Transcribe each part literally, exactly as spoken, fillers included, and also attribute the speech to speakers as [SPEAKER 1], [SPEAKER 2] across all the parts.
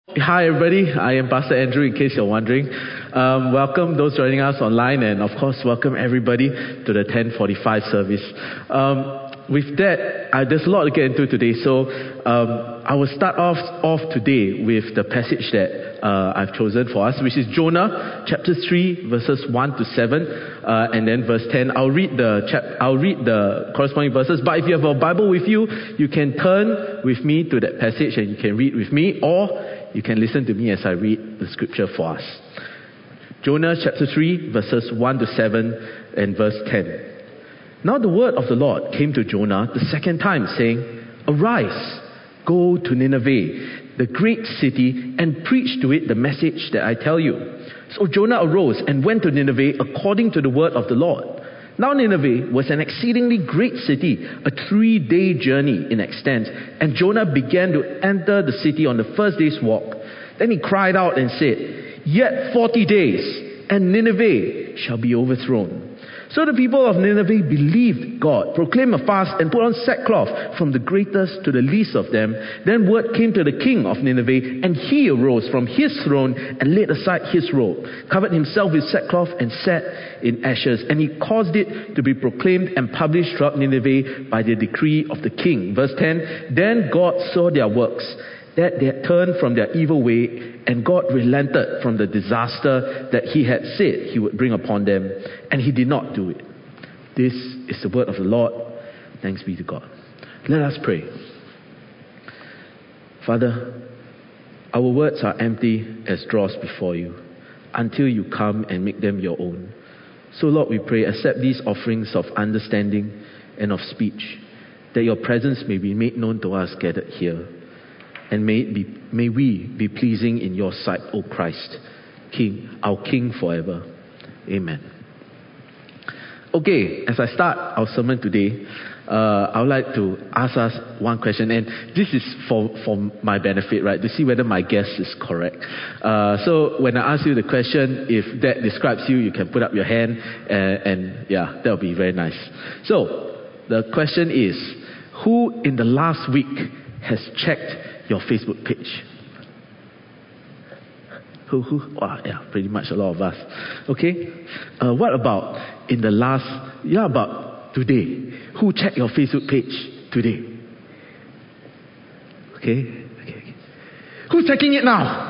[SPEAKER 1] Hi everybody, I am Pastor Andrew in case you're wondering. Um, welcome those joining us online, and of course welcome everybody to the ten forty-five service. Um, with that, uh, there's a lot to get into today, so um, I will start off, off today with the passage that uh, I've chosen for us, which is Jonah chapter three verses one to seven, uh, and then verse ten. I'll read the chap- I'll read the corresponding verses, but if you have a Bible with you, you can turn with me to that passage and you can read with me, or you can listen to me as I read the scripture for us. Jonah chapter three, verses one to seven and verse ten. Now the word of the Lord came to Jonah the second time, saying, "Arise, go to Nineveh, the great city, and preach to it the message that I tell you." So Jonah arose and went to Nineveh according to the word of the Lord. Now Nineveh was an exceedingly great city, a three-day journey in extent, and Jonah began to enter the city on the first day's walk. Then he cried out and said, "Yet forty days, and Nineveh shall be overthrown." So the people of Nineveh believed God, proclaimed a fast, and put on sackcloth from the greatest to the least of them. Then word came to the king of Nineveh, and he arose from his throne and laid aside his robe, covered himself with sackcloth, and sat in ashes. And he caused it to be proclaimed and published throughout Nineveh by the decree of the king. Verse ten, then God saw their works, that they had turned from their evil way, and God relented from the disaster that he had said he would bring upon them, and he did not do it. This is the word of the Lord. Thanks be to God. Let us pray. Father, our words are empty as dross before you, until you come and make them your own. So Lord, we pray, accept these offerings of understanding and of speech, that your presence may be made known to us gathered here. And may, it be, may we be pleasing in your sight, O Christ, King, our King forever. Amen. Okay, as I start our sermon today, uh, I would like to ask us one question, and this is for, for my benefit, right, to see whether my guess is correct. Uh, so when I ask you the question, if that describes you, you can put up your hand, and, and yeah, that would be very nice. So the question is, who in the last week has checked your Facebook page? Who, who? Wow, yeah, pretty much a lot of us. Okay. Uh, what about in the last, yeah, about today? Who checked your Facebook page today? Okay. Okay. okay. Who's checking it now?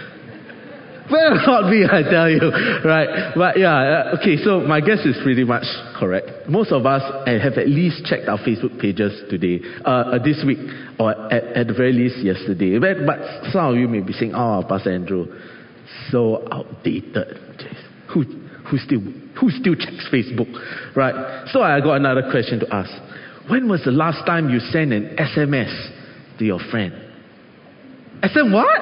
[SPEAKER 1] Well, not me, I tell you. Right. But yeah, okay, so my guess is pretty much correct. Most of us have at least checked our Facebook pages today, uh, this week, or at, at the very least yesterday. But, but some of you may be saying, "Oh, Pastor Andrew, so outdated." Jeez. Who, who still, who still checks Facebook? Right. So I got another question to ask. When was the last time you sent an S M S to your friend? S M what?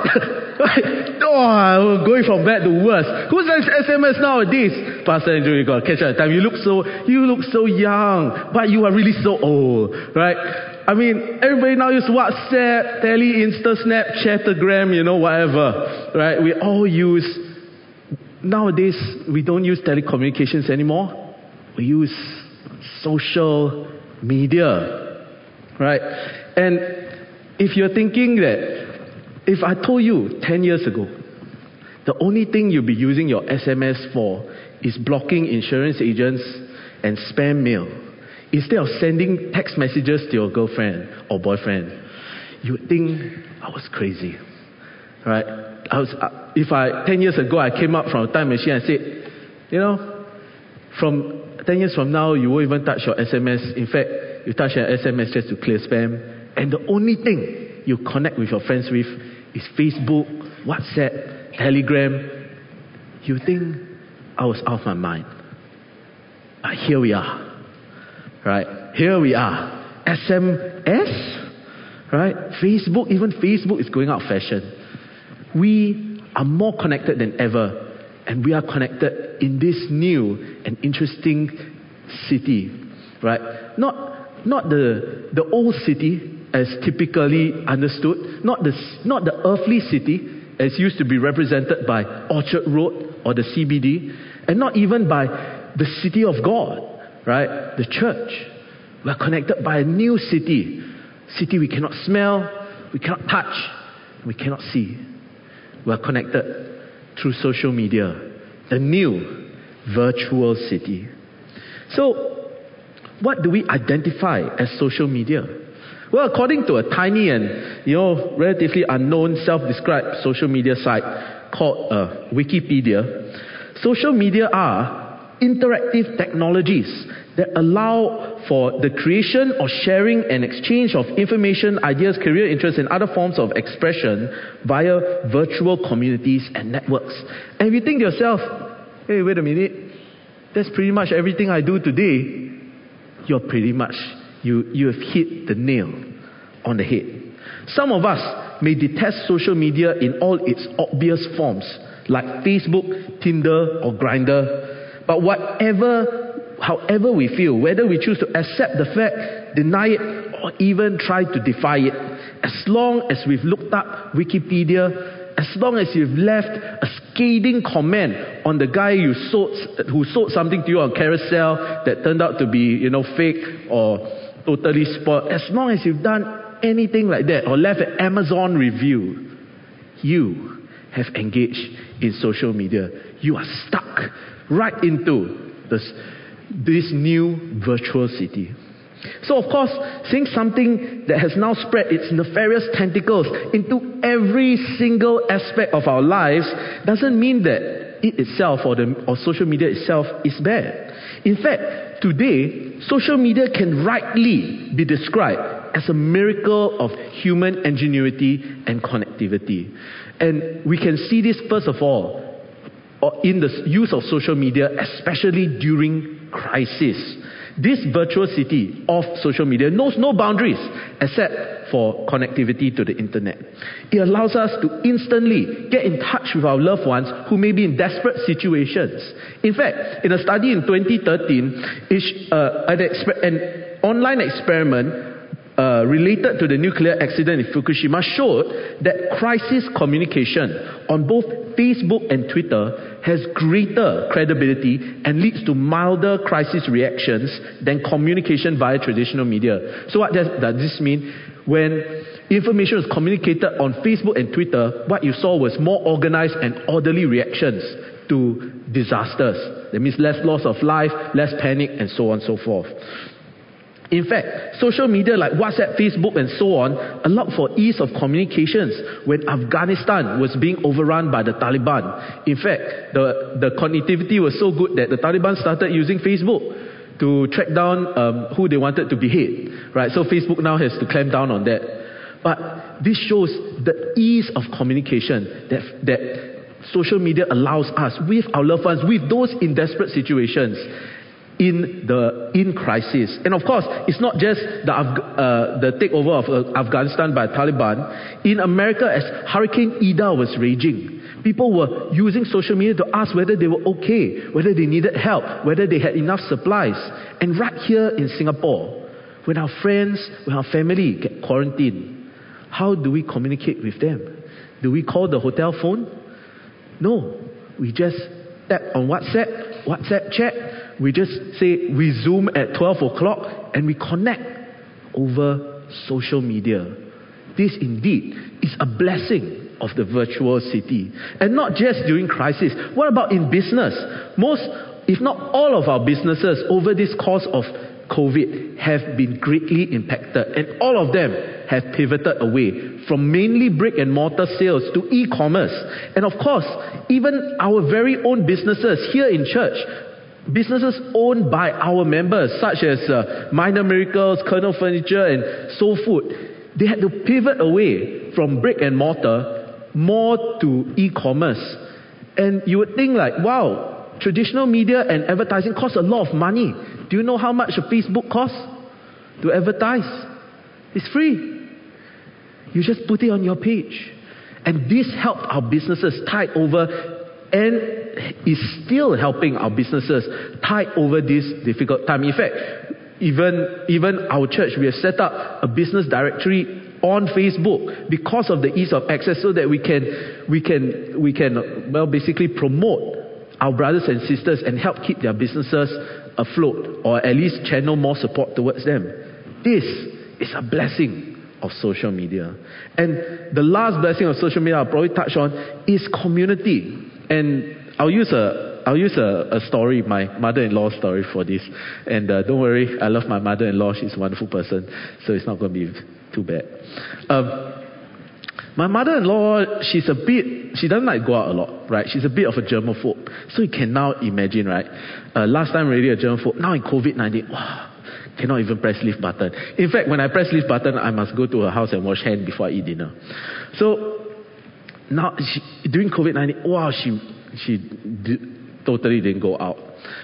[SPEAKER 1] Oh, going from bad to worse. Who sends S M S nowadays? Pastor Andrew, you got to catch up time. You look so, you look so young, but you are really so old, right? I mean, everybody now use WhatsApp, Tele, Insta, Snap, Chattergram, you know, whatever, right? We all use, nowadays, we don't use telecommunications anymore. We use social media, right? And if you're thinking that, if I told you ten years ago, the only thing you'll be using your S M S for is blocking insurance agents and spam mail, instead of sending text messages to your girlfriend or boyfriend, you would think I was crazy, right? I was, uh, if I, ten years ago, I came up from a time machine and said, you know, from ten years from now, you won't even touch your S M S. In fact, you touch your S M S just to clear spam. And the only thing you connect with your friends with is Facebook, WhatsApp, Telegram. You think I was out of my mind. But here we are. Right? Here we are. S M S? Right? Facebook, even Facebook is going out of fashion. We are more connected than ever. And we are connected in this new and interesting city. Right? Not, not the, the old city as typically understood, not the, not the earthly city as used to be represented by Orchard Road or the C B D, and not even by the city of God, right? The church. We are connected by a new city, city we cannot smell, we cannot touch, we cannot see. we're connected through social media, the new virtual city. So, what do we identify as social media? Well, according to a tiny and, you know, relatively unknown self-described social media site called uh, Wikipedia, social media are interactive technologies that allow for the creation or sharing and exchange of information, ideas, career interests, and other forms of expression via virtual communities and networks. And if you think to yourself, hey, wait a minute, that's pretty much everything I do today, you're pretty much, you, you have hit the nail on the head. Some of us may detest social media in all its obvious forms, like Facebook, Tinder, or Grindr. But whatever, however we feel, whether we choose to accept the fact, deny it, or even try to defy it, as long as we've looked up Wikipedia, as long as you've left a scathing comment on the guy you sold, who sold something to you on Carousel that turned out to be, you know, fake or totally spoiled, as long as you've done anything like that or left an Amazon review, you have engaged in social media. You are stuck right into this, this new virtual city. So of course, saying something that has now spread its nefarious tentacles into every single aspect of our lives doesn't mean that it itself or, the, or social media itself is bad. In fact, today, social media can rightly be described as a miracle of human ingenuity and connectivity. And we can see this first of all in the use of social media, especially during crisis. This virtual city of social media knows no boundaries except for connectivity to the internet. It allows us to instantly get in touch with our loved ones who may be in desperate situations. In fact, in a study in twenty thirteen, uh, an, exper- an online experiment Uh, related to the nuclear accident in Fukushima showed that crisis communication on both Facebook and Twitter has greater credibility and leads to milder crisis reactions than communication via traditional media. So what does, does this mean? When information was communicated on Facebook and Twitter, what you saw was more organized and orderly reactions to disasters. That means less loss of life, less panic, and so on and so forth. In fact, social media like WhatsApp, Facebook, and so on allowed for ease of communications when Afghanistan was being overrun by the Taliban. In fact, the, the connectivity was so good that the Taliban started using Facebook to track down um, who they wanted to behead. Right? So Facebook now has to clamp down on that. But this shows the ease of communication that, that social media allows us with our loved ones, with those in desperate situations, in the in crisis. And of course, it's not just the Af- uh, the takeover of uh, Afghanistan by Taliban. In America, as Hurricane Ida was raging, people were using social media to ask whether they were okay, whether they needed help, whether they had enough supplies. And right here in Singapore, when our friends, when our family get quarantined, how do we communicate with them? Do we call the hotel phone? No. We just tap on WhatsApp, WhatsApp chat. We just say we Zoom at twelve o'clock and we connect over social media. This indeed is a blessing of the virtual city. And not just during crisis. What about in business? Most, if not all of our businesses over this course of COVID have been greatly impacted. And all of them have pivoted away from mainly brick and mortar sales to e-commerce. And of course, even our very own businesses here in church, businesses owned by our members, such as uh, Minor Miracles, Kernel Furniture, and Soul Food, they had to pivot away from brick and mortar more to e-commerce. And you would think like, wow, traditional media and advertising costs a lot of money. Do you know how much a Facebook costs to advertise? It's free. You just put it on your page. And this helped our businesses tide over and is still helping our businesses tide over this difficult time. In fact, even, even our church, we have set up a business directory on Facebook because of the ease of access, so that we can, we can, we can, well, basically promote our brothers and sisters and help keep their businesses afloat, or at least channel more support towards them. This is a blessing of social media. And the last blessing of social media I'll probably touch on is community. And I'll use a I'll use a, a story, my mother-in-law story for this. And uh, don't worry, I love my mother-in-law. She's a wonderful person, so it's not going to be too bad. Um, my mother-in-law, she's a bit, she doesn't like go out a lot, right? She's a bit of a germaphobe. So you can now imagine, right? Uh, last time already a germaphobe, now in COVID nineteen, wow, cannot even press leave button. In fact, when I press leave button, I must go to her house and wash hands before I eat dinner. So now, she, during COVID nineteen, wow, she she d- totally didn't go out.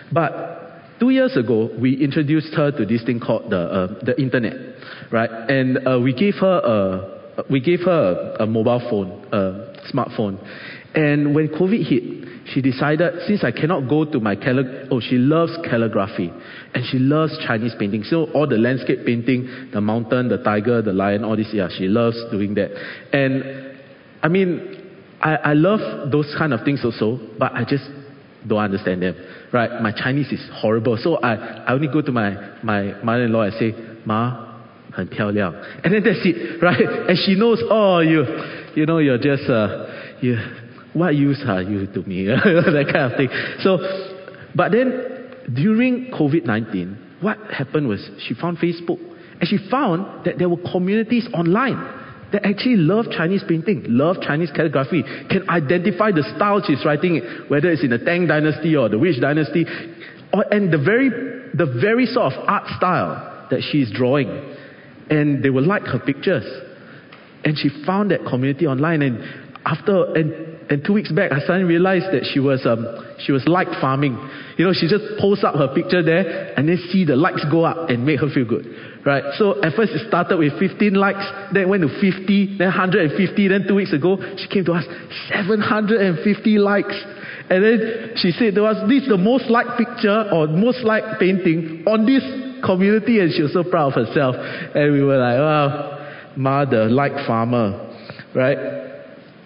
[SPEAKER 1] But two years ago, we introduced her to this thing called the uh, the internet, right? And uh, we gave her a we gave her a, a mobile phone, a smartphone. And when COVID hit, she decided, since I cannot go to my callig- oh, she loves calligraphy, and she loves Chinese painting. So all the landscape painting, the mountain, the tiger, the lion, all this, yeah, she loves doing that. And I mean, I, I love those kind of things also, but I just don't understand them, right? My Chinese is horrible. So I, I only go to my, my mother-in-law and say, Ma, 很漂亮. And then that's it, right? And she knows, oh, you, you know, you're just, uh, you, what use are you to me? That kind of thing. So, but then during COVID nineteen, what happened was she found Facebook, and she found that there were communities online that actually love Chinese painting, love Chinese calligraphy, can identify the style she's writing, whether it's in the Tang Dynasty or the which dynasty, or, and the very, the very sort of art style that she's drawing. And they will like her pictures. And she found that community online, and after, and, and two weeks back, I suddenly realized that she was, um, she was like farming. You know, she just posts up her picture there, and then see the likes go up and make her feel good. Right? So at first it started with fifteen likes, then it went to fifty, then one hundred fifty, then two weeks ago, she came to us, seven hundred fifty likes. And then she said there was this the most liked picture or most liked painting on this community, and she was so proud of herself. And we were like, wow, Ma, the like farmer, right?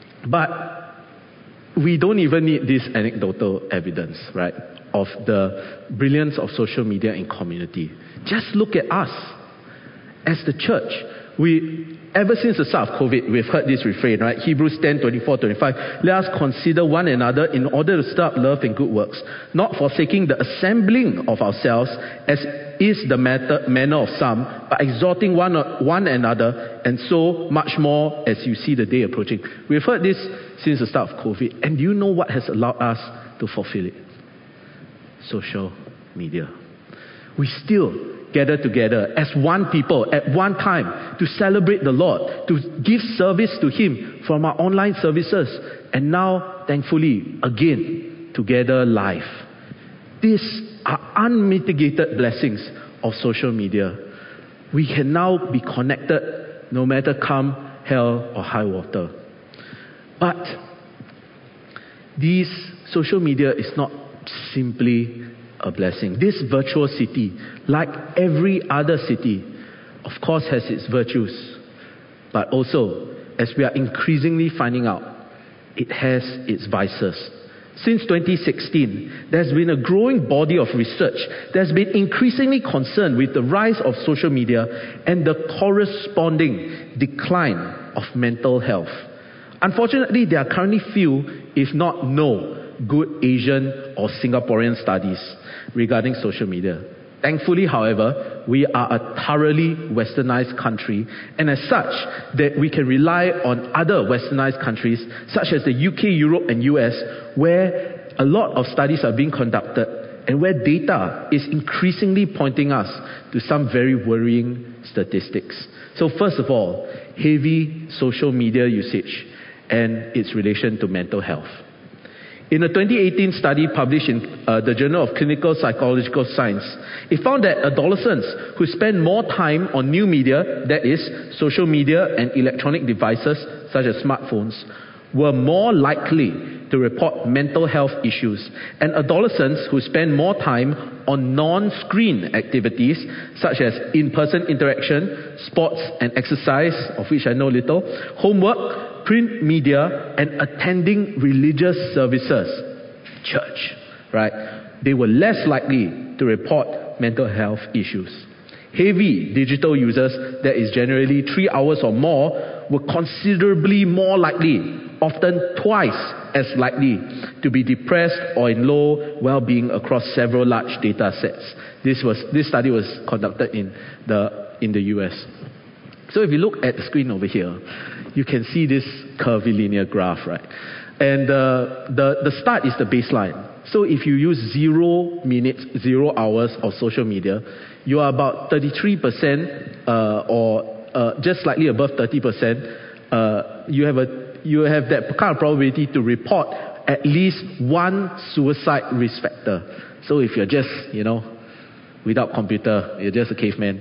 [SPEAKER 1] But we don't even need this anecdotal evidence, right, of the brilliance of social media in community. Just look at us as the church. We, ever since the start of COVID, we've heard this refrain, right? Hebrews ten, twenty-four, twenty-five. Let us consider one another in order to stir up love and good works, not forsaking the assembling of ourselves, as is the matter, manner of some, but exhorting one, one another, and so much more as you see the day approaching. We've heard this since the start of COVID, and do you know what has allowed us to fulfill it? Social media. We still gather together as one people at one time to celebrate the Lord, to give service to Him from our online services, and now, thankfully, again, together live. These are unmitigated blessings of social media. We can now be connected no matter come hell or high water. But this social media is not simply a blessing. This virtual city, like every other city, of course has its virtues, but also, as we are increasingly finding out, it has its vices. Since twenty sixteen, there's been a growing body of research that's been increasingly concerned with the rise of social media and the corresponding decline of mental health. Unfortunately, there are currently few, if not no, good Asian or Singaporean studies regarding social media. Thankfully, however, we are a thoroughly westernized country, and as such, that we can rely on other westernized countries such as the U K, Europe and U S, where a lot of studies are being conducted and where data is increasingly pointing us to some very worrying statistics. So first of all, heavy social media usage and its relation to mental health. In a twenty eighteen study published in uh, the Journal of Clinical Psychological Science, it found that adolescents who spend more time on new media, that is, social media and electronic devices such as smartphones, were more likely to report mental health issues. And adolescents who spend more time on non-screen activities such as in-person interaction, sports and exercise, of which I know little, homework, print media, and attending religious services, church, right? They were less likely to report mental health issues. Heavy digital users, that is generally three hours or more, were considerably more likely, often twice as likely, to be depressed or in low well-being across several large data sets. This was this study was conducted in the in the U S. So if you look at the screen over here, you can see this curvilinear graph, right? And uh, the the start is the baseline. So if you use zero minutes, zero hours of social media, you are about thirty-three percent uh, or uh, just slightly above thirty percent. Uh, you have a you have that kind of probability to report at least one suicide risk factor. So if you're just, you know, without computer, you're just a caveman,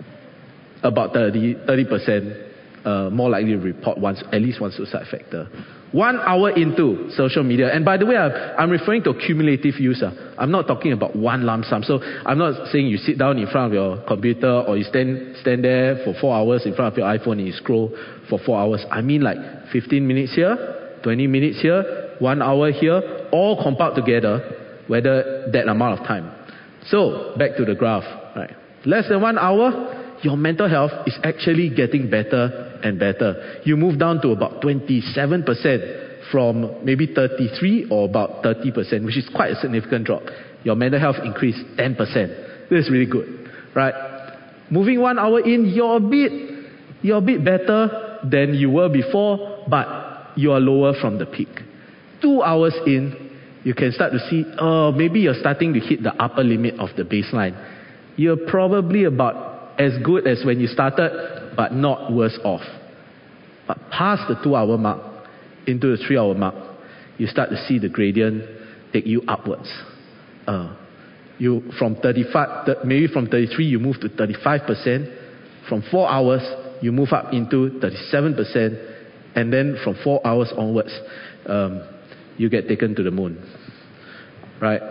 [SPEAKER 1] about thirty percent uh, more likely to report one, at least one suicide factor. One hour into social media, and by the way, I'm referring to cumulative use. I'm not talking about one lump sum. So I'm not saying you sit down in front of your computer or you stand stand there for four hours in front of your iPhone and you scroll for four hours. I mean like fifteen minutes here, twenty minutes here, one hour here, all compiled together, whether that amount of time. So back to the graph, right? Less than one hour, your mental health is actually getting better and better. You move down to about twenty-seven percent from maybe thirty-three or about thirty percent, which is quite a significant drop. Your mental health increased ten percent. This is really good, right? Moving one hour in, you're a bit, you're a bit better than you were before, but you are lower from the peak. Two hours in, you can start to see, oh, maybe you're starting to hit the upper limit of the baseline. You're probably about as good as when you started, but not worse off. But past the two-hour mark, into the three-hour mark, you start to see the gradient take you upwards. Uh, you from thirty-five, maybe from thirty-three, you move to thirty-five percent. From four hours, you move up into thirty-seven percent, and then from four hours onwards, um, you get taken to the moon. Right?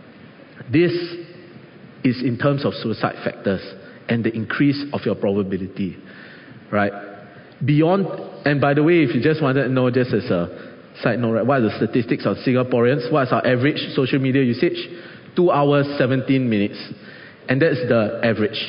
[SPEAKER 1] This is in terms of suicide factors and the increase of your probability, right? Beyond, and by the way, if you just wanted to know, just as a side note, right, what are the statistics of Singaporeans? What's our average social media usage? Two hours, seventeen minutes. And that's the average.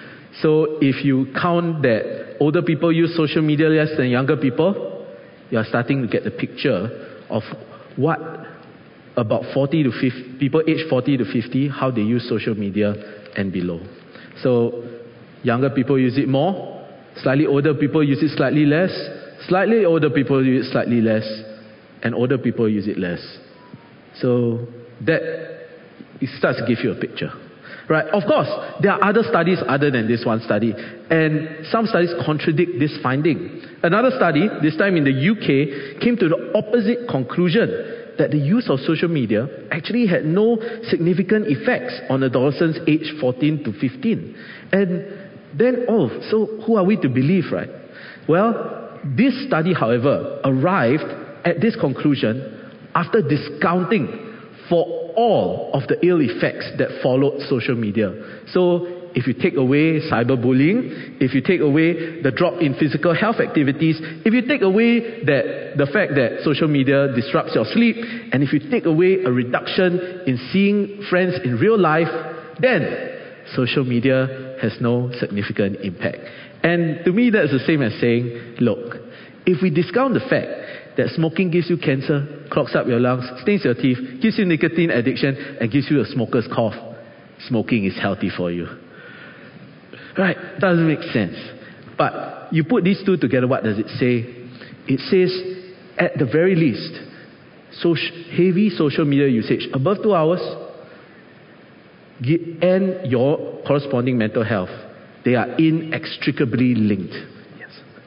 [SPEAKER 1] So if you count that older people use social media less than younger people, you're starting to get the picture of what about forty to fifty, people aged forty to fifty, how they use social media and below. So younger people use it more, slightly older people use it slightly less, slightly older people use it slightly less, and older people use it less. So that it starts to give you a picture. Right? Of course, there are other studies other than this one study, and some studies contradict this finding. Another study, this time in the U K, came to the opposite conclusion, that the use of social media actually had no significant effects on adolescents aged fourteen to fifteen. And then, oh, so who are we to believe, right? Well, this study, however, arrived at this conclusion after discounting for all of the ill effects that followed social media. So, if you take away cyberbullying, if you take away the drop in physical health activities, if you take away that the fact that social media disrupts your sleep, and if you take away a reduction in seeing friends in real life, then social media has no significant impact. And to me, that's the same as saying, look, if we discount the fact that smoking gives you cancer, clogs up your lungs, stains your teeth, gives you nicotine addiction, and gives you a smoker's cough, smoking is healthy for you. Right? Doesn't make sense. But you put these two together, what does it say? It says, at the very least, social, heavy social media usage above two hours and your corresponding mental health, they are inextricably linked. Yes.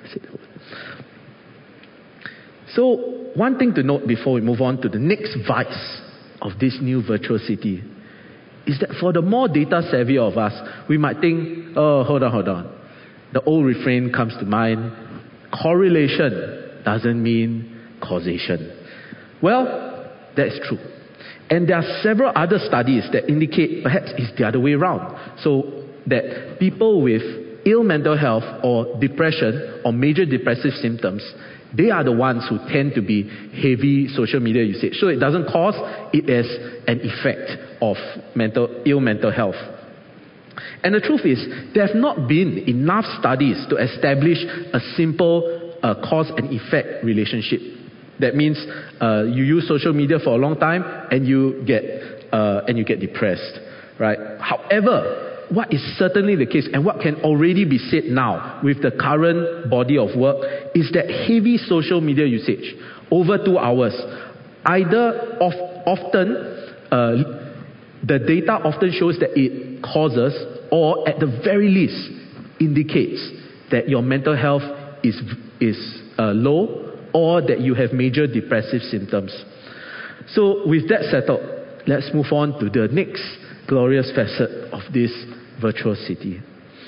[SPEAKER 1] So, one thing to note before we move on to the next vice of this new virtual city is that for the more data savvy of us, we might think, oh, hold on, hold on. The old refrain comes to mind, correlation doesn't mean causation. Well, that's true. And there are several other studies that indicate perhaps it's the other way around. So that people with ill mental health or depression or major depressive symptoms, they are the ones who tend to be heavy social media usage. So it doesn't cause, it has an effect of mental ill mental health. And the truth is, there have not been enough studies to establish a simple uh, cause and effect relationship. That means uh, you use social media for a long time and you get uh, and you get depressed, right? However, what is certainly the case, and what can already be said now with the current body of work, is that heavy social media usage over two hours, either of, often uh, the data often shows that it causes, or at the very least indicates that your mental health is is uh, low, or that you have major depressive symptoms. So with that settled, let's move on to the next glorious facet of this virtual city.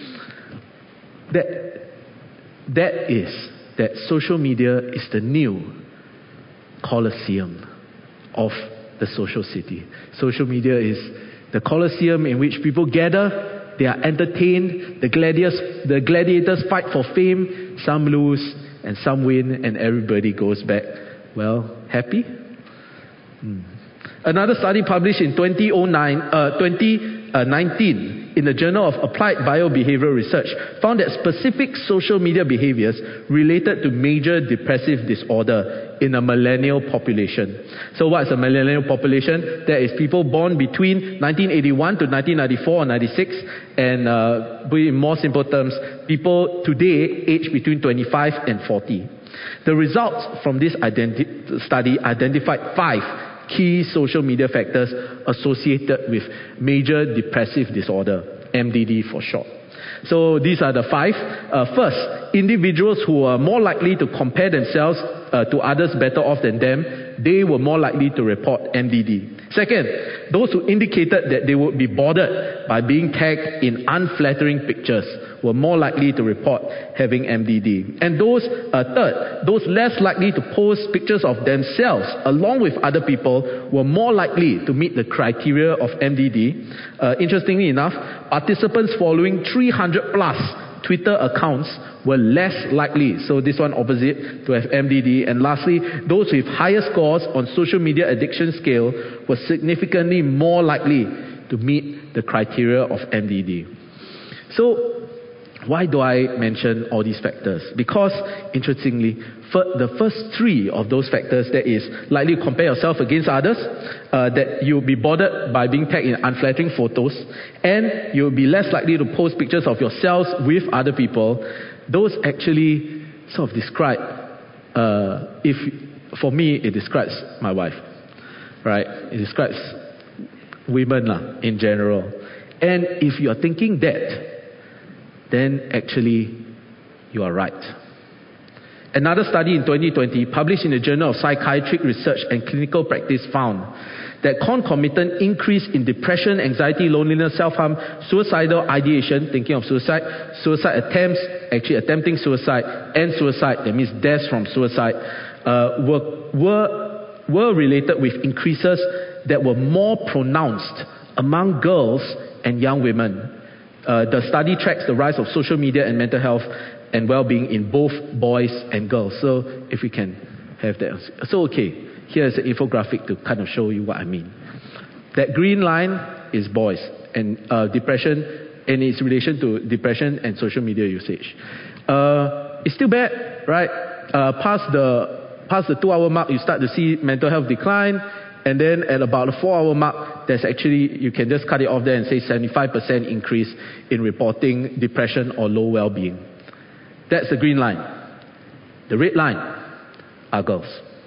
[SPEAKER 1] That, that is that social media is the new Colosseum of the social city. Social media is the Colosseum in which people gather, they are entertained, the gladiators, the gladiators fight for fame, some lose and some win, and everybody goes back, well, happy? Hmm. Another study published in twenty nineteen in the Journal of Applied Biobehavioral Research found that specific social media behaviors related to major depressive disorder in a millennial population. So what is a millennial population? That is people born between nineteen eighty-one to nineteen ninety-four or ninety-six, and uh, in more simple terms, people today aged between twenty-five and forty. The results from this identi- study identified five key social media factors associated with major depressive disorder, M D D for short. So these are the five. Uh, first, individuals who are more likely to compare themselves uh, to others better off than them, they were more likely to report M D D. Second, those who indicated that they would be bothered by being tagged in unflattering pictures were more likely to report having M D D. And those, uh, third, those less likely to post pictures of themselves along with other people were more likely to meet the criteria of M D D. Uh, interestingly enough, participants following three hundred plus Twitter accounts were less likely, so this one opposite, to have M D D. And lastly, those with higher scores on social media addiction scale were significantly more likely to meet the criteria of M D D. So, why do I mention all these factors? Because, interestingly, for the first three of those factors, that is, likely to compare yourself against others, uh, that you'll be bothered by being tagged in unflattering photos, and you'll be less likely to post pictures of yourselves with other people, those actually sort of describe, uh, if for me, it describes my wife, right? It describes women lah, in general. And if you're thinking that, then actually you are right. Another study in twenty twenty, published in the Journal of Psychiatric Research and Clinical Practice, found that concomitant increase in depression, anxiety, loneliness, self-harm, suicidal ideation, thinking of suicide, suicide attempts, actually attempting suicide, and suicide, that means deaths from suicide, uh, were, were, were related with increases that were more pronounced among girls and young women. Uh, the study tracks the rise of social media and mental health and well-being in both boys and girls. So if we can have that. So okay, here's an infographic to kind of show you what I mean. That green line is boys and uh, depression and its relation to depression and social media usage. Uh, it's still bad, right? Uh, past the past the two-hour mark, you start to see mental health decline. And then at about the four-hour mark, there's actually, you can just cut it off there and say seventy-five percent increase in reporting depression or low well-being. That's the green line. The red line are girls.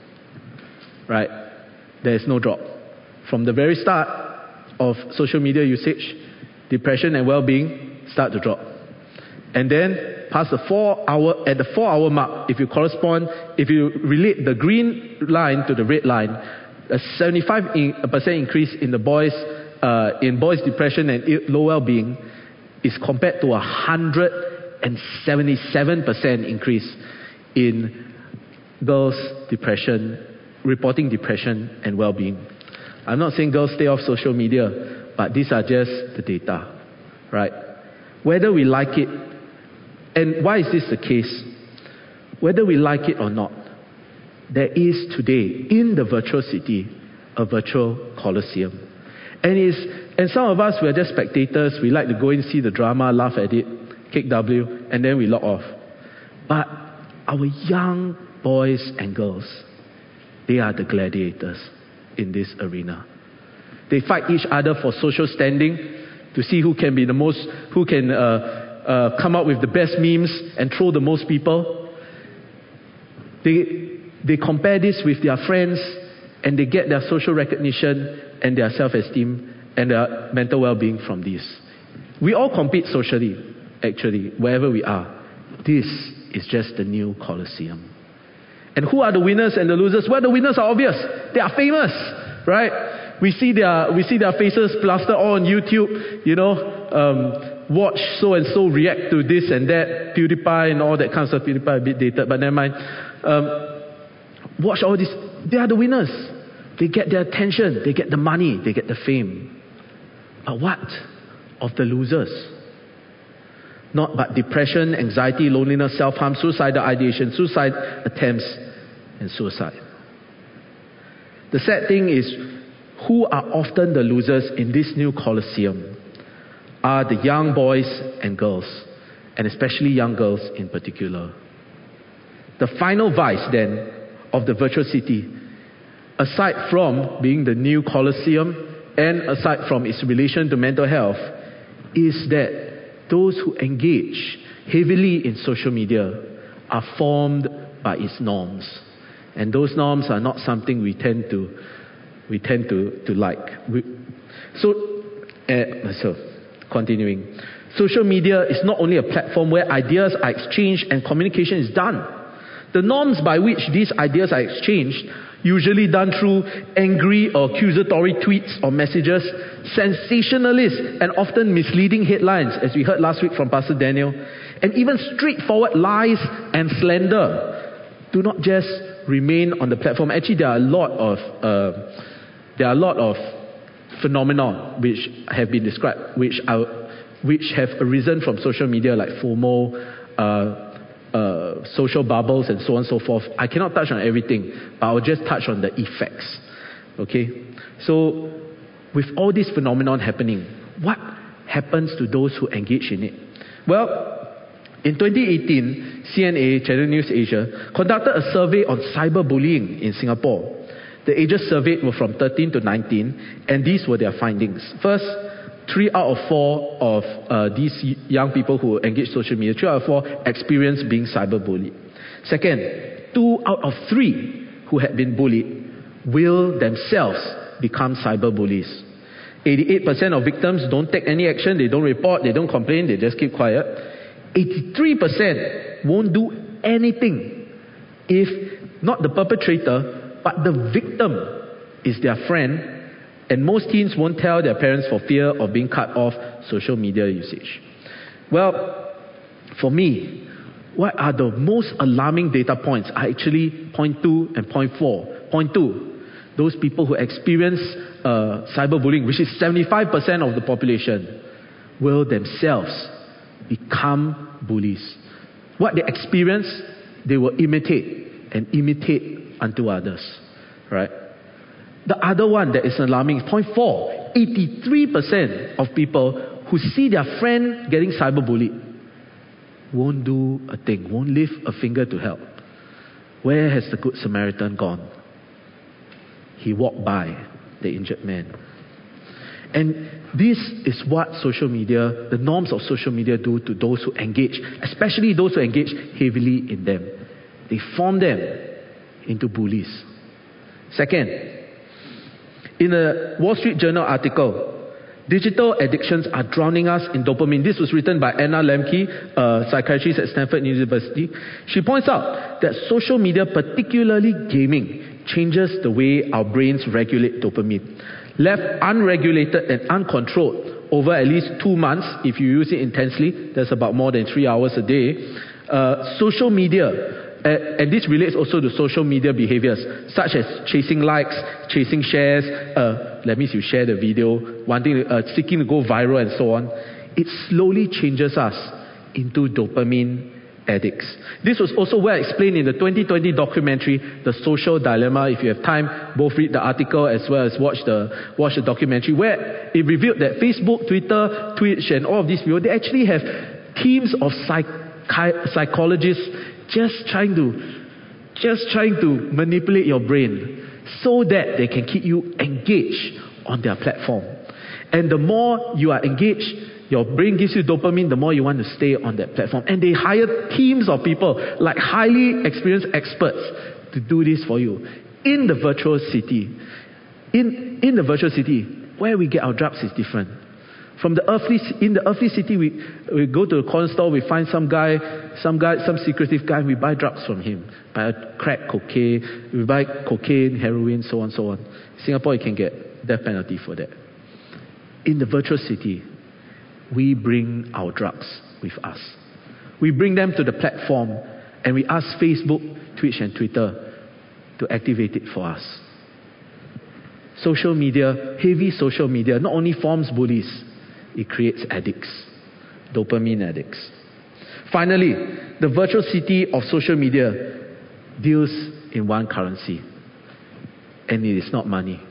[SPEAKER 1] Right? There's no drop. From the very start of social media usage, depression and well-being start to drop. And then past the four hour, at the four-hour mark, if you correspond, if you relate the green line to the red line, a seventy-five percent increase in the boys, uh, in boys' depression and low well-being is compared to a one hundred seventy-seven percent increase in girls' depression, reporting depression and well-being. I'm not saying girls stay off social media, but these are just the data, right? Whether we like it, and why is this the case? Whether we like it or not, there is today, in the virtual city, a virtual Colosseum. And, it's, and some of us, we're just spectators. We like to go and see the drama, laugh at it, kick W, and then we log off. But our young boys and girls, they are the gladiators in this arena. They fight each other for social standing, to see who can be the most, who can uh, uh, come up with the best memes and troll the most people. They, they compare this with their friends, and they get their social recognition and their self-esteem and their mental well-being from this. We all compete socially, actually, wherever we are. This is just the new Colosseum. And who are the winners and the losers? Well, the winners are obvious. They are famous, right? We see their we see their faces plastered on YouTube. You know, um, watch so and so react to this and that, PewDiePie and all that kind of stuff. PewDiePie a bit dated, but never mind. Um, watch all this. They are the winners. They get their attention. They get the money. They get the fame. But what of the losers? Not but depression, anxiety, loneliness, self-harm, suicidal ideation, suicide attempts, and suicide. The sad thing is, who are often the losers in this new Colosseum are the young boys and girls, and especially young girls in particular. The final vice, then, of the virtual city, aside from being the new Colosseum and aside from its relation to mental health, is that those who engage heavily in social media are formed by its norms. And those norms are not something we tend to we tend to, to like. We, so, uh, so, continuing. Social media is not only a platform where ideas are exchanged and communication is done. The norms by which these ideas are exchanged, usually done through angry or accusatory tweets or messages, sensationalist and often misleading headlines, as we heard last week from Pastor Daniel, and even straightforward lies and slander, do not just remain on the platform. Actually, there are a lot of uh, there are a lot of phenomena which have been described, which are which have arisen from social media, like FOMO, uh, Uh, social bubbles and so on and so forth. I cannot touch on everything, but I'll just touch on the effects. Okay? So, with all this phenomenon happening, what happens to those who engage in it? Well, in twenty eighteen, C N A, Channel News Asia, conducted a survey on cyberbullying in Singapore. The ages surveyed were from thirteen to nineteen, and these were their findings. First, Three out of four of uh, these young people who engage social media, three out of four experienced being cyberbullied. Second, two out of three who had been bullied will themselves become cyberbullies. eighty-eight percent of victims don't take any action, they don't report, they don't complain, they just keep quiet. eighty-three percent won't do anything if not the perpetrator, but the victim is their friend. And most teens won't tell their parents for fear of being cut off social media usage. Well, for me, what are the most alarming data points are actually point two and point four. Point two, those people who experience uh, cyberbullying, which is seventy-five percent of the population, will themselves become bullies. What they experience, they will imitate and imitate unto others. Right? The other one that is alarming is point four. eighty-three percent of people who see their friend getting cyberbullied won't do a thing, won't lift a finger to help. Where has the Good Samaritan gone? He walked by the injured man. And this is what social media, the norms of social media do to those who engage, especially those who engage heavily in them. They form them into bullies. Second, in a Wall Street Journal article, digital addictions are drowning us in dopamine. This was written by Anna Lemke, a psychiatrist at Stanford University. She points out that social media, particularly gaming, changes the way our brains regulate dopamine. Left unregulated and uncontrolled over at least two months, if you use it intensely, that's about more than three hours a day, uh, social media, Uh, and this relates also to social media behaviors, such as chasing likes, chasing shares, uh, that means you share the video, wanting, uh, seeking to go viral and so on. It slowly changes us into dopamine addicts. This was also well explained in the twenty twenty documentary, The Social Dilemma. If you have time, both read the article as well as watch the watch the documentary, where it revealed that Facebook, Twitter, Twitch, and all of these people, they actually have teams of psych- psychologists just trying to just trying to manipulate your brain so that they can keep you engaged on their platform. And the more you are engaged, your brain gives you dopamine, the more you want to stay on that platform. And they hire teams of people, like highly experienced experts, to do this for you. In the virtual city, in, in the virtual city, where we get our drugs is different. From the earthly, in the earthly city, we, we go to the corner store, we find some guy, some guy, some secretive guy, we buy drugs from him. Buy crack, cocaine, we buy cocaine, heroin, so on, so on. In Singapore, you can get death penalty for that. In the virtual city, we bring our drugs with us. We bring them to the platform and we ask Facebook, Twitch and Twitter to activate it for us. Social media, heavy social media, not only forms bullies, it creates addicts, dopamine addicts. Finally, the virtual city of social media deals in one currency, and it is not money.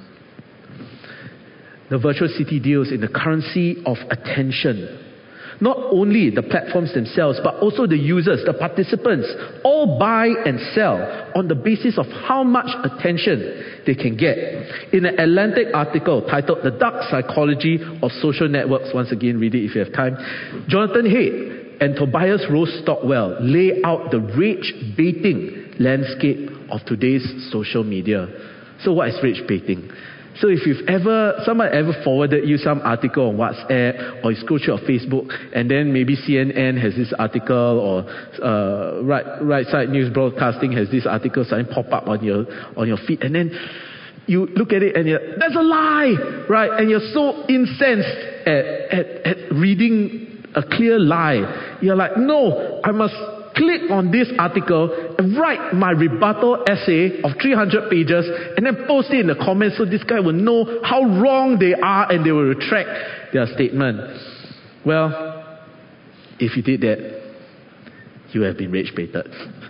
[SPEAKER 1] The virtual city deals in the currency of attention. Not only the platforms themselves, but also the users, the participants, all buy and sell on the basis of how much attention they can get. In an Atlantic article titled The Dark Psychology of Social Networks, once again read it if you have time, Jonathan Haidt and Tobias Rose Stockwell lay out the rage baiting landscape of today's social media. So what is rage baiting? So if you've ever, someone ever forwarded you some article on WhatsApp, or you scroll through your Facebook, and then maybe C N N has this article, or uh, right, right Side News Broadcasting has this article, something pop up on your on your feed, and then you look at it and you're, that's a lie, right? And you're so incensed at, at, at reading a clear lie. You're like, no, I must click on this article and write my rebuttal essay of three hundred pages and then post it in the comments so this guy will know how wrong they are and they will retract their statement. Well, if you did that, you have been rage baited.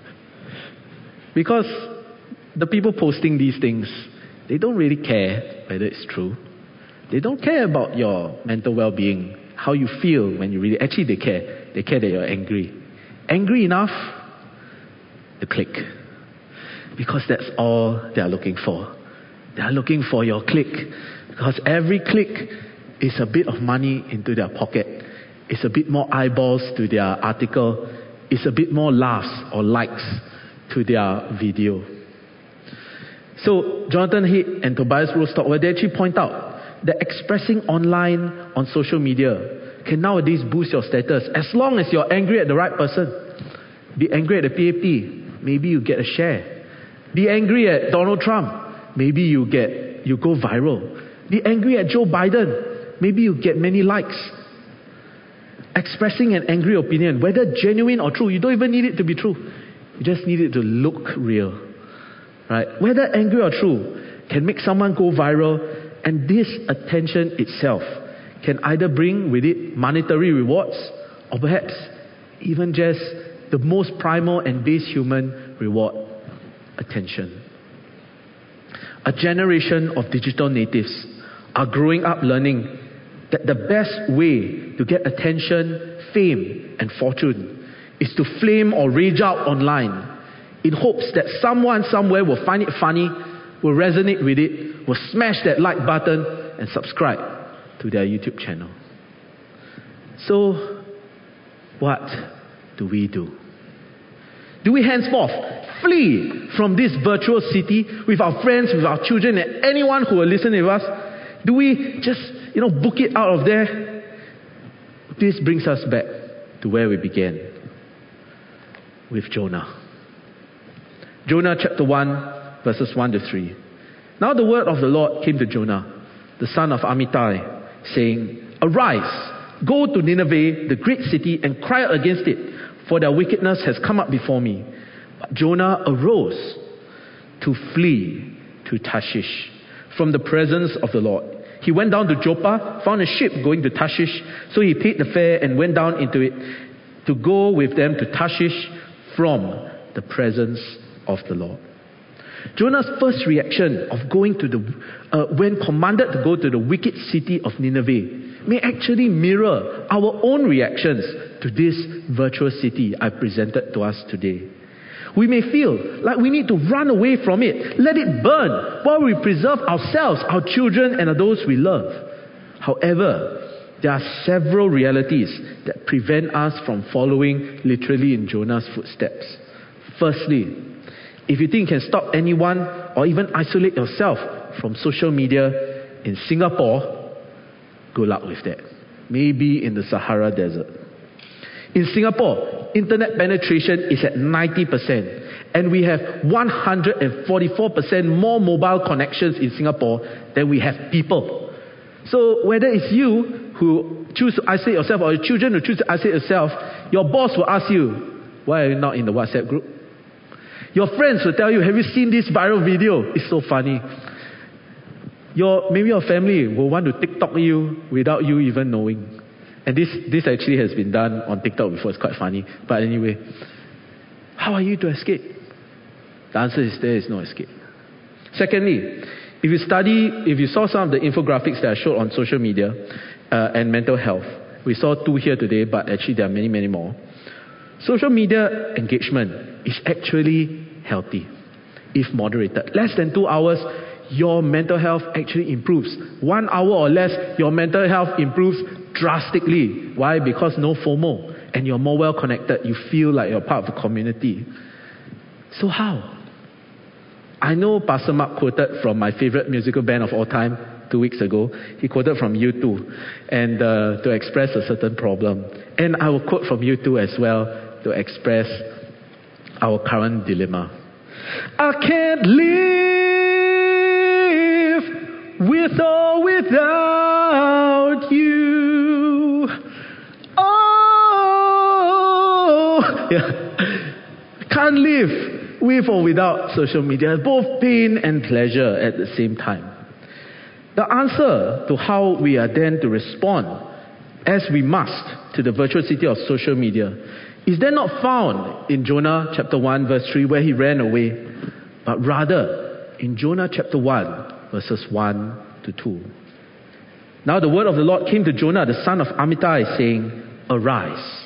[SPEAKER 1] Because the people posting these things, they don't really care whether it's true. They don't care about your mental well-being, how you feel when you read it. Actually, they care. They care that you're angry. Angry enough to click. Because that's all they are looking for. They are looking for your click. Because every click is a bit of money into their pocket. It's a bit more eyeballs to their article. It's a bit more laughs or likes to their video. So Jonathan Haidt and Tobias Rose Stockwell, they actually point out that expressing online on social media can nowadays boost your status as long as you're angry at the right person. Be angry at the P A P, maybe you get a share. Be angry at Donald Trump, maybe you get you go viral. Be angry at Joe Biden, maybe you get many likes. Expressing an angry opinion, whether genuine or true, you don't even need it to be true. You just need it to look real. Right? Whether angry or true can make someone go viral, and this attention itself can either bring with it monetary rewards or perhaps even just the most primal and base human reward, attention. A generation of digital natives are growing up learning that the best way to get attention, fame, and fortune is to flame or rage out online in hopes that someone somewhere will find it funny, will resonate with it, will smash that like button and subscribe to their YouTube channel. So, what do we do? Do we henceforth flee from this virtual city with our friends, with our children, and anyone who will listen to us? Do we just, you know, book it out of there? This brings us back to where we began, with Jonah. Jonah chapter one, verses one to three. Now the word of the Lord came to Jonah, the son of Amittai, saying, "Arise, go to Nineveh, the great city, and cry out against it, for their wickedness has come up before me." But Jonah arose to flee to Tarshish from the presence of the Lord. He went down to Joppa, found a ship going to Tarshish, so he paid the fare and went down into it to go with them to Tarshish from the presence of the Lord. Jonah's first reaction of going to the, uh, when commanded to go to the wicked city of Nineveh, may actually mirror our own reactions to this virtuous city I presented to us today. We may feel like we need to run away from it, let it burn, while we preserve ourselves, our children, and those we love. However, there are several realities that prevent us from following literally in Jonah's footsteps. Firstly, if you think you can stop anyone or even isolate yourself from social media in Singapore, good luck with that. Maybe in the Sahara Desert. In Singapore, internet penetration is at ninety percent, and we have one hundred forty-four percent more mobile connections in Singapore than we have people. So whether it's you who choose to isolate yourself or your children who choose to isolate yourself, your boss will ask you, why are you not in the WhatsApp group? Your friends will tell you, have you seen this viral video? It's so funny. Your, maybe your family will want to TikTok you without you even knowing. And this, this actually has been done on TikTok before. It's quite funny. But anyway, how are you to escape? The answer is there is no escape. Secondly, if you study, if you saw some of the infographics that I showed on social media uh, and mental health, we saw two here today, but actually there are many, many more. Social media engagement is actually healthy if moderated. Less than two hours, your mental health actually improves. One hour or less, your mental health improves drastically. Why? Because no FOMO and you're more well connected. You feel like you're part of a community. So how? I know Pastor Mark quoted from my favorite musical band of all time two weeks ago. He quoted from U two and uh, to express a certain problem. And I will quote from U two as well to express our current dilemma. I can't live with or without you. Oh, yeah. Can't live with or without social media. Both pain and pleasure at the same time. The answer to how we are then to respond, as we must, to the virtual city of social media is then not found in Jonah chapter one verse three where he ran away, but rather in Jonah chapter one verses one to two. Now the word of the Lord came to Jonah, the son of Amittai, saying, Arise,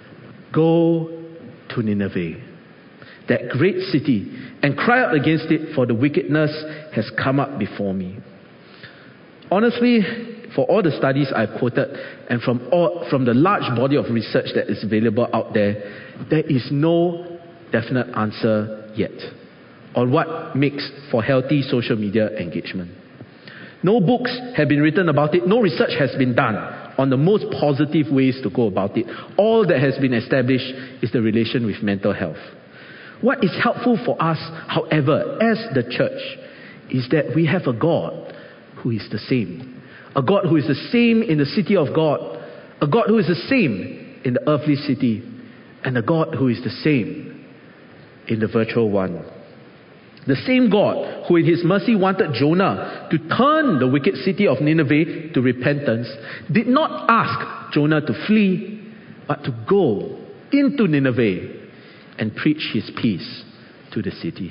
[SPEAKER 1] go to Nineveh, that great city, and cry out against it, for the wickedness has come up before me. Honestly, for all the studies I've quoted and from all, from the large body of research that is available out there, there is no definite answer yet on what makes for healthy social media engagement. No books have been written about it. No research has been done on the most positive ways to go about it. All that has been established is the relation with mental health. What is helpful for us, however, as the church, is that we have a God who is the same. A God who is the same in the city of God. A God who is the same in the earthly city. And a God who is the same in the virtual one. The same God who in his mercy wanted Jonah to turn the wicked city of Nineveh to repentance did not ask Jonah to flee, but to go into Nineveh and preach his peace to the city.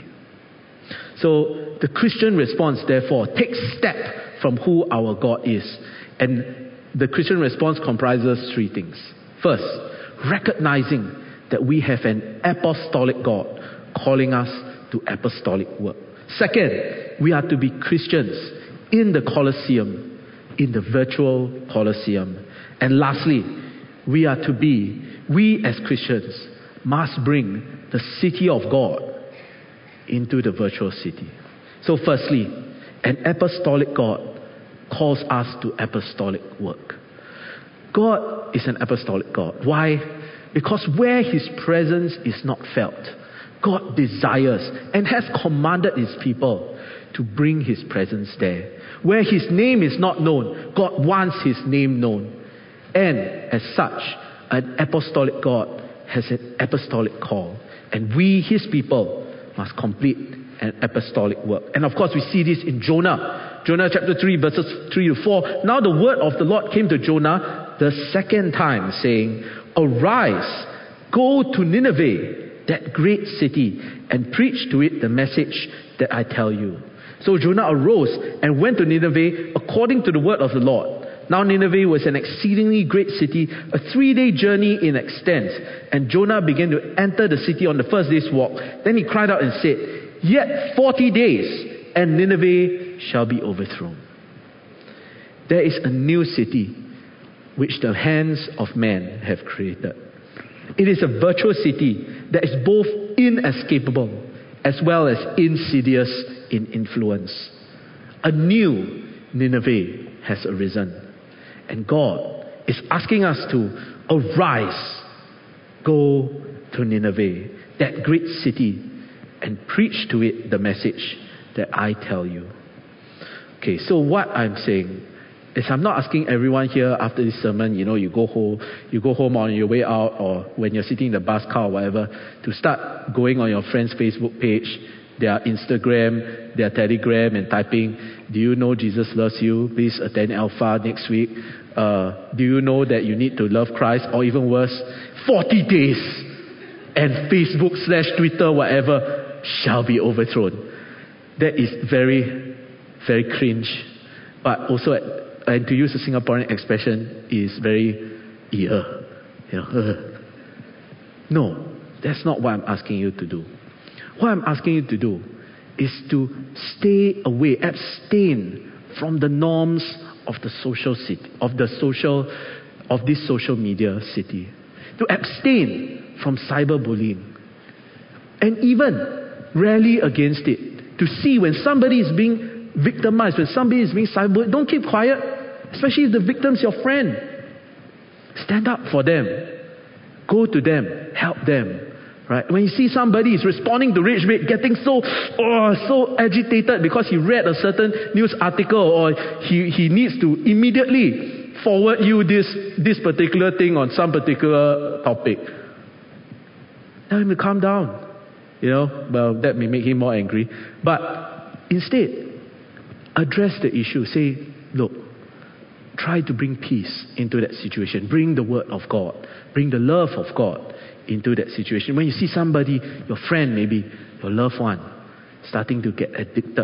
[SPEAKER 1] So the Christian response, therefore, takes step from who our God is. And the Christian response comprises three things. First, recognizing that we have an apostolic God calling us to apostolic work. Second, we are to be Christians in the Colosseum, in the virtual Colosseum. And lastly, we are to be, we as Christians must bring the city of God into the virtual city. So firstly, an apostolic God calls us to apostolic work. God is an apostolic God. Why? Because where his presence is not felt, God desires and has commanded his people to bring his presence there. Where his name is not known, God wants his name known. And as such, an apostolic God has an apostolic call. And we, his people, must complete an apostolic work. And of course, we see this in Jonah. Jonah chapter three, verses three to four. Now the word of the Lord came to Jonah the second time, saying, Arise, Go to Nineveh, that great city, and preach to it the message that I tell you. So Jonah arose and went to Nineveh according to the word of the Lord. Now Nineveh was an exceedingly great city, a three-day journey in extent. And Jonah began to enter the city on the first day's walk. Then he cried out and said, yet forty days, and Nineveh shall be overthrown. There is a new city which the hands of man have created. It is a virtual city that is both inescapable as well as insidious in influence. A new Nineveh has arisen. And God is asking us to arise, go to Nineveh, that great city, and preach to it the message that I tell you. Okay, so what I'm saying is I'm not asking everyone here after this sermon, you know, you go home, you go home on your way out or when you're sitting in the bus car or whatever, to start going on your friend's Facebook page, their Instagram, their Telegram and typing, do you know Jesus loves you? Please attend Alpha next week. Uh, do you know that you need to love Christ? Or even worse, forty days and Facebook slash Twitter, whatever, shall be overthrown. That is very, very cringe. But also, and to use a Singaporean expression, is very, yeah, you know, no, that's not what I'm asking you to do. What I'm asking you to do is to stay away, abstain from the norms of the social city, of the social, of this social media city. To abstain from cyberbullying. And even rally against it. To see when somebody is being victimized, when somebody is being cyberbullied, don't keep quiet. Especially if the victim's your friend. Stand up for them. Go to them. Help them. Right? When you see somebody is responding to rage bait, getting so oh, so agitated because he read a certain news article or he, he needs to immediately forward you this, this particular thing on some particular topic. Tell him to calm down. You know, well, that may make him more angry. But instead, address the issue. Say, look, try to bring peace into that situation. Bring the word of God. Bring the love of God into that situation. When you see somebody, your friend maybe, your loved one, starting to get addicted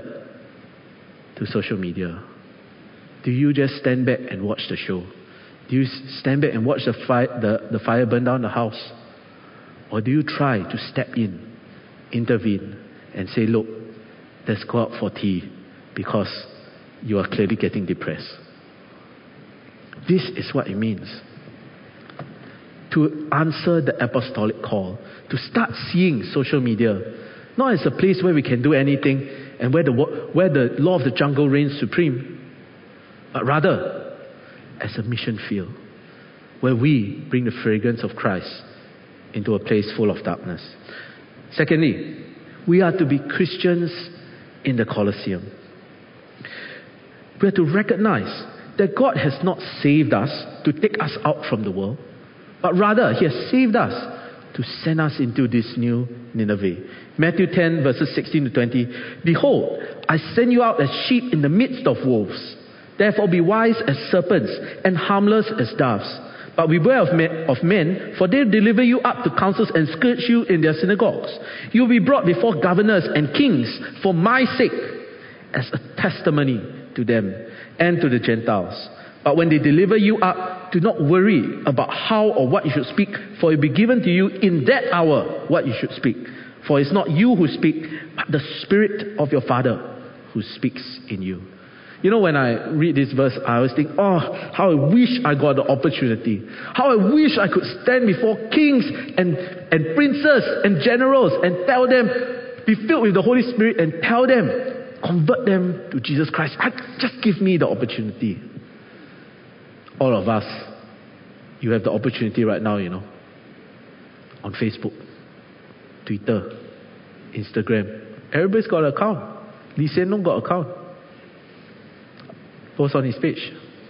[SPEAKER 1] to social media, do you just stand back and watch the show? Do you stand back and watch the fire, the, the fire burn down the house? Or do you try to step in, intervene, and say, look, let's go out for tea because you are clearly getting depressed? This is what it means to answer the apostolic call, to start seeing social media not as a place where we can do anything and where the, where the law of the jungle reigns supreme, but rather as a mission field where we bring the fragrance of Christ into a place full of darkness. Secondly, we are to be Christians in the Colosseum. We are to recognize that God has not saved us to take us out from the world, but rather He has saved us to send us into this new Nineveh. Matthew ten verses sixteen to twenty. Behold, I send you out as sheep in the midst of wolves. Therefore be wise as serpents and harmless as doves. But beware of men, of men, for they deliver you up to councils and scourge you in their synagogues. You will be brought before governors and kings for my sake, as a testimony to them and to the Gentiles. But when they deliver you up, do not worry about how or what you should speak, for it will be given to you in that hour what you should speak. For it's not you who speak, but the Spirit of your Father who speaks in you. You know, when I read this verse, I always think, oh, how I wish I got the opportunity. How I wish I could stand before kings and, and princes and generals and tell them, be filled with the Holy Spirit and tell them, convert them to Jesus Christ. I, just give me the opportunity. All of us, you have the opportunity right now, you know, on Facebook, Twitter, Instagram. Everybody's got an account. Lee Hsien Loong got an account. Post on his page.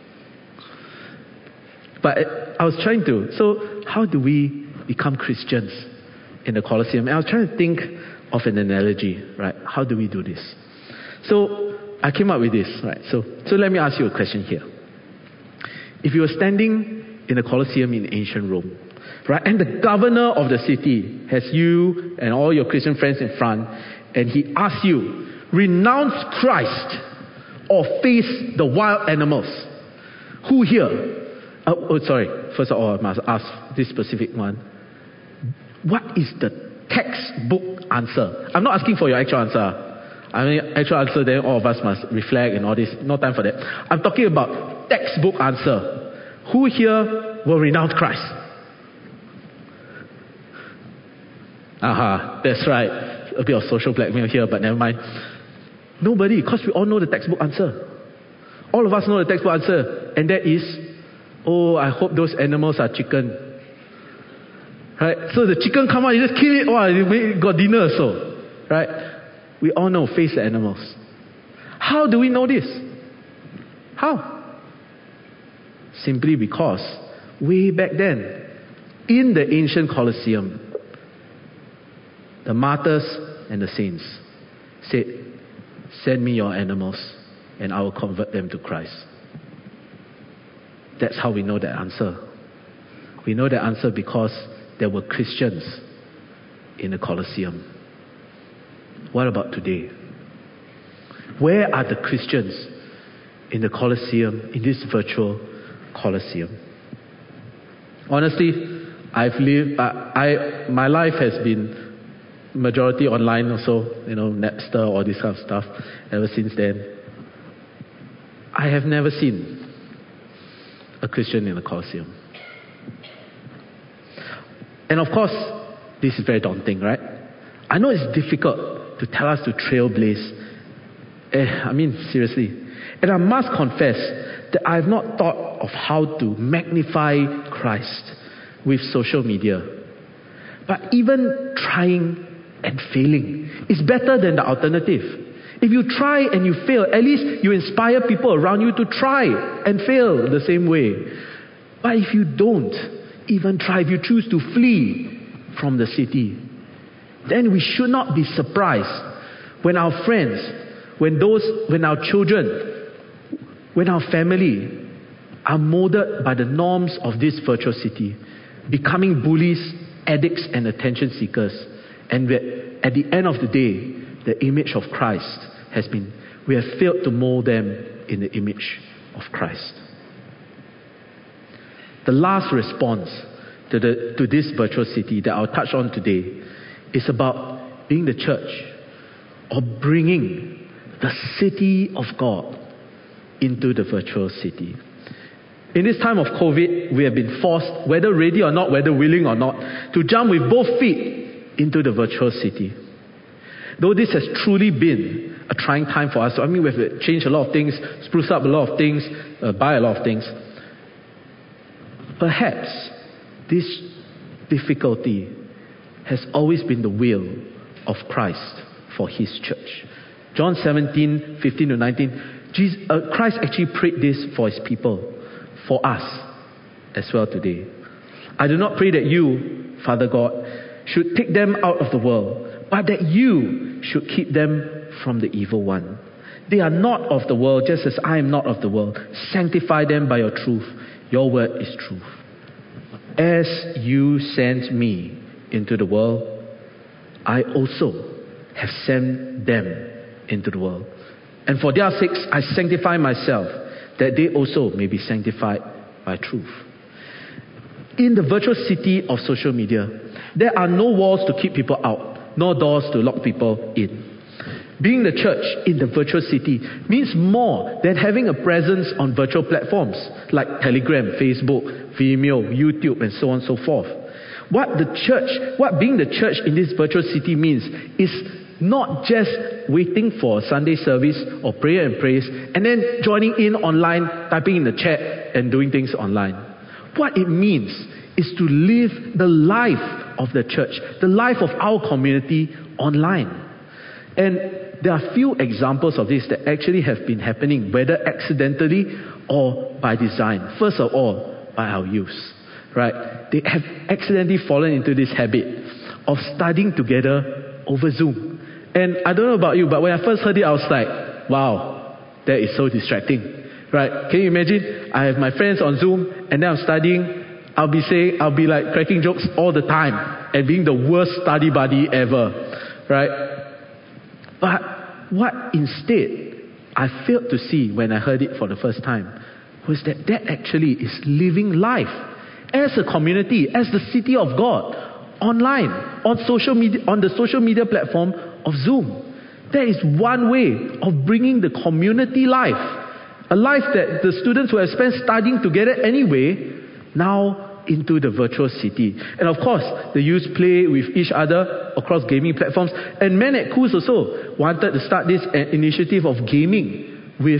[SPEAKER 1] But I was trying to, so how do we become Christians in the Colosseum? And I was trying to think of an analogy, right? How do we do this? So I came up with this, right? So, so let me ask you a question here. If you were standing in the Colosseum in ancient Rome, right? And the governor of the city has you and all your Christian friends in front, and he asks you, renounce Christ or face the wild animals. Who here? Uh, oh, sorry. First of all, I must ask this specific one. What is the textbook answer? I'm not asking for your actual answer. I mean, actual answer, then all of us must reflect and all this. No time for that. I'm talking about textbook answer. Who here will renounce Christ? Aha, that's right. A bit of social blackmail here, but never mind. Nobody, because we all know the textbook answer. All of us know the textbook answer, and that is, oh, I hope those animals are chicken. Right? So the chicken come out, you just kill it. Oh, you got dinner, so right? We all know, face the animals. How do we know this? How? Simply because way back then, in the ancient Colosseum, the martyrs and the saints said, send me your animals and I will convert them to Christ. That's how we know that answer. We know that answer because there were Christians in the Colosseum. What about today? Where are the Christians in the Colosseum, in this virtual Colosseum? Honestly, I've lived, I, I my life has been majority online also, you know, Napster, all this kind of stuff, ever since then. I have never seen a Christian in the Colosseum. And of course, this is very daunting, right? I know it's difficult to tell us to trailblaze. Eh, I mean, seriously. And I must confess that I have not thought of how to magnify Christ with social media. But even trying and failing is better than the alternative. If you try and you fail, at least you inspire people around you to try and fail the same way. But if you don't even try, if you choose to flee from the city, then we should not be surprised when our friends, when those, when our children, when our family are molded by the norms of this virtual city, becoming bullies, addicts, and attention seekers. And at the end of the day, the image of Christ has been, we have failed to mold them in the image of Christ. The last response to, the, to this virtual city that I'll touch on today is about being the church, or bringing the city of God into the virtual city. In this time of COVID, we have been forced, whether ready or not, whether willing or not, to jump with both feet into the virtual city. Though this has truly been a trying time for us, so I mean, we have changed a lot of things, spruce up a lot of things, uh, buy a lot of things. Perhaps this difficulty has always been the will of Christ for His church. John seventeen, fifteen to nineteen, Jesus, uh, Christ actually prayed this for His people, for us as well today. I do not pray that you, Father God, should take them out of the world, but that you should keep them from the evil one. They are not of the world, just as I am not of the world. Sanctify them by your truth. Your word is truth. As you sent me into the world, I also have sent them into the world. And for their sakes, I sanctify myself, that they also may be sanctified by truth. In the virtual city of social media, there are no walls to keep people out, no doors to lock people in. Being the church in the virtual city means more than having a presence on virtual platforms like Telegram, Facebook, Vimeo, YouTube, and so on and so forth. What the church, what being the church in this virtual city means is not just waiting for a Sunday service or prayer and praise and then joining in online, typing in the chat and doing things online. What it means is to live the life of the church, the life of our community online. And there are few examples of this that actually have been happening, whether accidentally or by design. First of all, by our youth, right? They have accidentally fallen into this habit of studying together over Zoom. And I don't know about you, but when I first heard it, I was like, wow, that is so distracting, right? Can you imagine? I have my friends on Zoom, and then I'm studying I'll be saying, I'll be like cracking jokes all the time and being the worst study buddy ever, right? But what instead I failed to see when I heard it for the first time was that that actually is living life as a community, as the city of God, online, on social media, on the social media platform of Zoom. That is one way of bringing the community life, a life that the students who have spent studying together anyway, now into the virtual city. And of course, the youth play with each other across gaming platforms. And men at Kuz also wanted to start this initiative of gaming with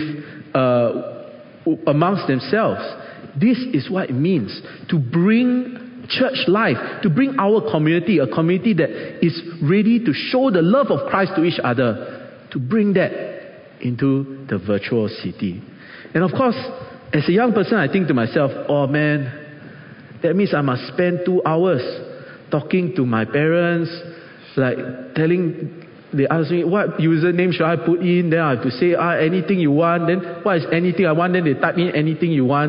[SPEAKER 1] uh, amongst themselves. This is what it means to bring church life, to bring our community, a community that is ready to show the love of Christ to each other, to bring that into the virtual city. And of course, as a young person, I think to myself, oh man, that means I must spend two hours talking to my parents, like telling, they ask me, what username should I put in? Then I have to say, ah, anything you want. Then what is anything I want? Then they type in anything you want.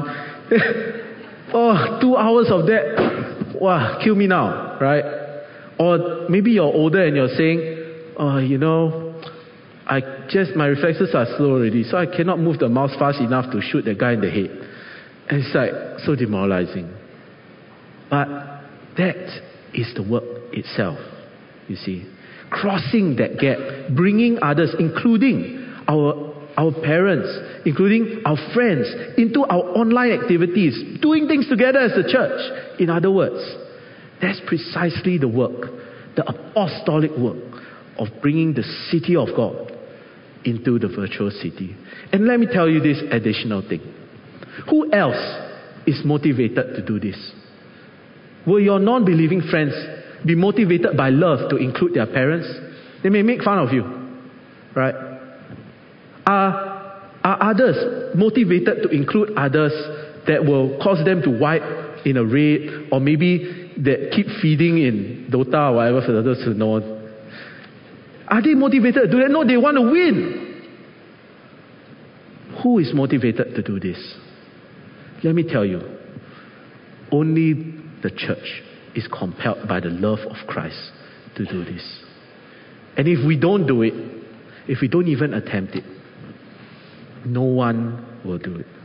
[SPEAKER 1] Oh, two hours of that, wow, kill me now, right? Or maybe you're older and you're saying, oh, you know, I just, my reflexes are slow already, so I cannot move the mouse fast enough to shoot the guy in the head. And it's like so demoralizing. But that is the work itself, you see. Crossing that gap, bringing others, including our our parents, including our friends, into our online activities, doing things together as a church. In other words, that's precisely the work, the apostolic work of bringing the city of God into the virtual city. And let me tell you this additional thing. Who else is motivated to do this? Will your non-believing friends be motivated by love to include their parents? They may make fun of you, right? Are, are others motivated to include others that will cause them to wipe in a raid, or maybe that keep feeding in Dota or whatever for others to know? Are they motivated to do that? No, they want to win. Who is motivated to do this? Let me tell you, only the church is compelled by the love of Christ to do this. And if we don't do it, if we don't even attempt it, no one will do it.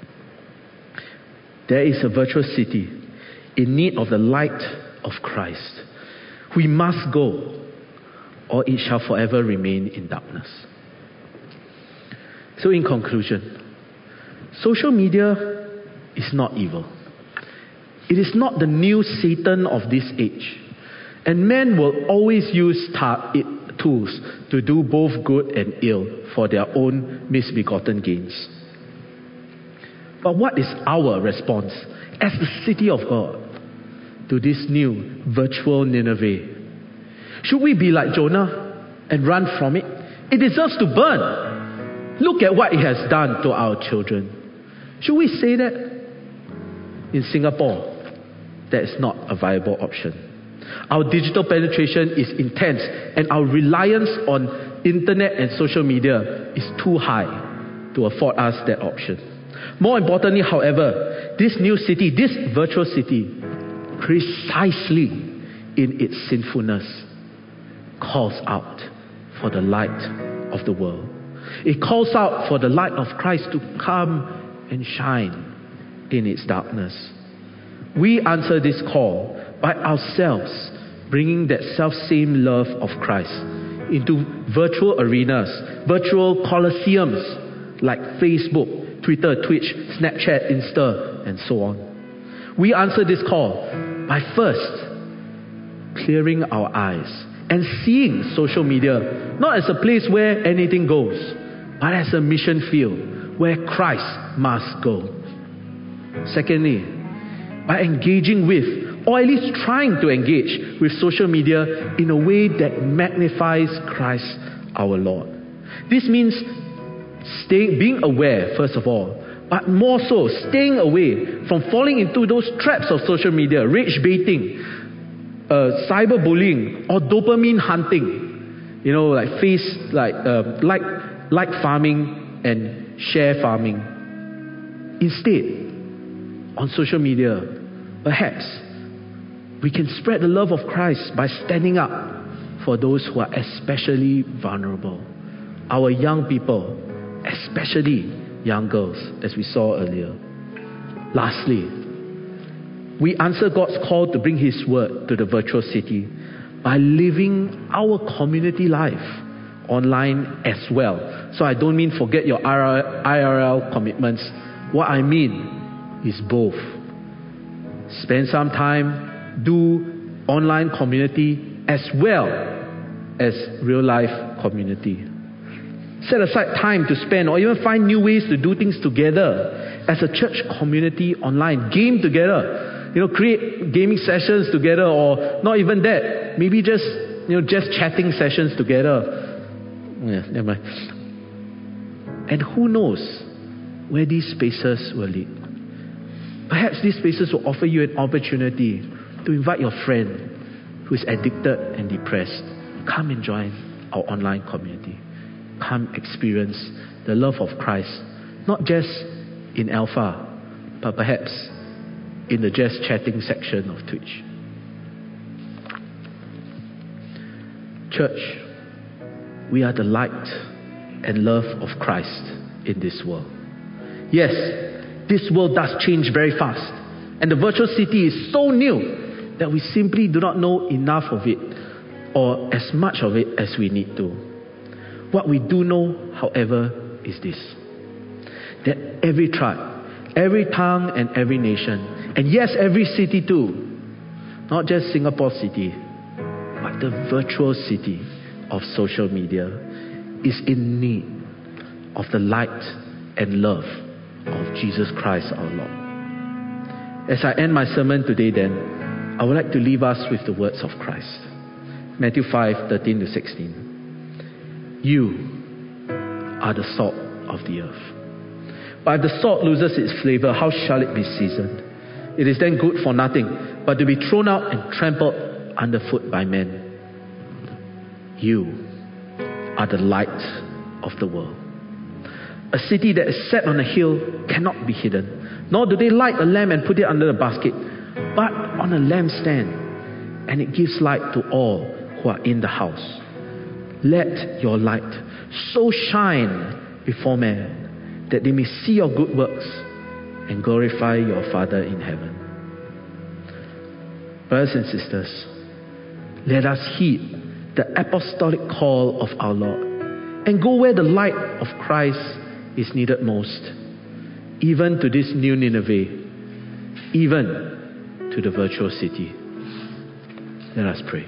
[SPEAKER 1] There is a virtual city in need of the light of Christ. We must go, or it shall forever remain in darkness. So in conclusion, social media is not evil. It is not the new Satan of this age. And men will always use ta- it, tools to do both good and ill for their own misbegotten gains. But what is our response as the city of God to this new virtual Nineveh? Should we be like Jonah and run from it? It deserves to burn. Look at what it has done to our children. Should we say that? In Singapore, that is not a viable option. Our digital penetration is intense, and our reliance on internet and social media is too high to afford us that option. More importantly, however, this new city, this virtual city, precisely in its sinfulness, calls out for the light of the world. It calls out for the light of Christ to come and shine in its darkness. We answer this call by ourselves bringing that self-same love of Christ into virtual arenas, virtual colosseums like Facebook, Twitter, Twitch, Snapchat, Insta, and so on. We answer this call by first clearing our eyes and seeing social media not as a place where anything goes, but as a mission field where Christ must go. Secondly, by engaging with, or at least trying to engage with social media in a way that magnifies Christ our Lord. This means staying, being aware, first of all, but more so, staying away from falling into those traps of social media, rage baiting, uh, cyberbullying, or dopamine hunting. You know, like face, like uh, like like farming and share farming. Instead, on social media, Perhaps we can spread the love of Christ by standing up for those who are especially vulnerable. Our young people, especially young girls, as we saw earlier. Lastly, we answer God's call to bring His word to the virtual city by living our community life online as well. So I don't mean forget your I R L commitments. What I mean is both. Spend some time, do online community as well as real life community. Set aside time to spend or even find new ways to do things together as a church community online. Game together. You know, create gaming sessions together, or not even that. Maybe just, you know, just chatting sessions together. Yeah, never mind. And who knows where these spaces will lead. Perhaps these spaces will offer you an opportunity to invite your friend who is addicted and depressed. Come and join our online community. Come experience the love of Christ, not just in Alpha, but perhaps in the just chatting section of Twitch. Church, we are the light and love of Christ in this world. Yes, this world does change very fast, and the virtual city is so new that we simply do not know enough of it or as much of it as we need to. What we do know, however, is this: that every tribe, every tongue and every nation, and yes, every city too, not just Singapore city, but the virtual city of social media, is in need of the light and love of Jesus Christ our Lord. As I end my sermon today then, I would like to leave us with the words of Christ. Matthew five, thirteen to sixteen. You are the salt of the earth. But if the salt loses its flavor, how shall it be seasoned? It is then good for nothing, but to be thrown out and trampled underfoot by men. You are the light of the world. A city that is set on a hill cannot be hidden, nor do they light a lamp and put it under the basket, but on a lampstand, and it gives light to all who are in the house. Let your light so shine before men that they may see your good works and glorify your Father in heaven. Brothers and sisters, let us heed the apostolic call of our Lord and go where the light of Christ is needed most, even to this new Nineveh, even to the virtual city. Let us pray.